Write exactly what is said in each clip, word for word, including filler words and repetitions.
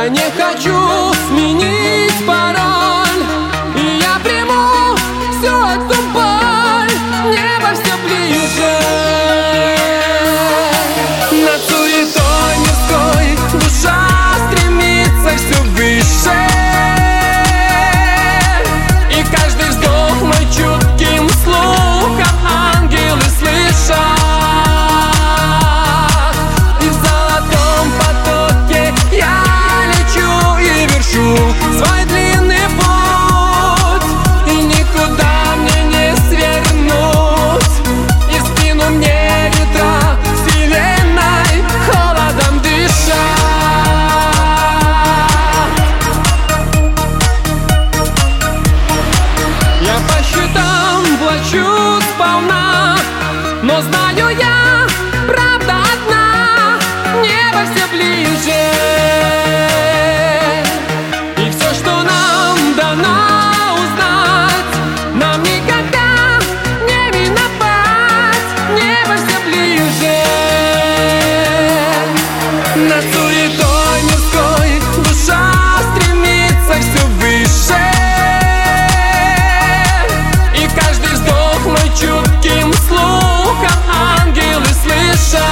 Я не хочу сменить пароль, и я приму всю эту боль. Небо все ближе, над суетой мирской душа стремится все выше. И каждый вздох мой чутким слухом ангелы слышат. И в золотом потоке я лечу и вершу свой длинный путь. И никуда мне не свернуть, и в спину мне ветра вселенной холодом дышат. Я по счетам плачу сполна, но знаю я, правда одна, небо все ближе. И все, что нам дано узнать, нам никогда не миновать. Небо все ближе, над суетой мирской душа стремится все выше. И каждый вздох мой чутким слухом ангелы слышат.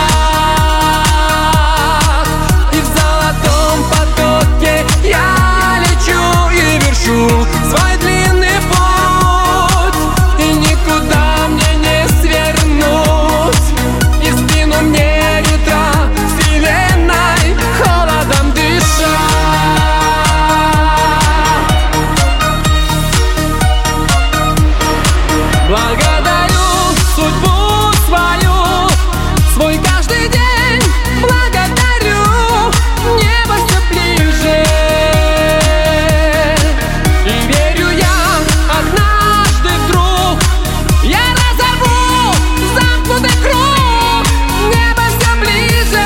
И в золотом потоке я лечу и вершу свой длинный путь. И никуда мне не свернуть, и в спину мне ветра вселенной холодом дышат. Благодарю судьбу свою, свой каждый день благодарю. Небо все ближе, и верю я, однажды вдруг я разорву замкнутый круг. Небо все ближе.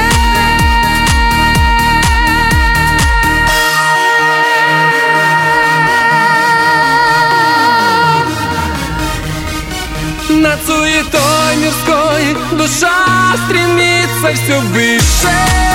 Над суетой мирской душа стремится все выше.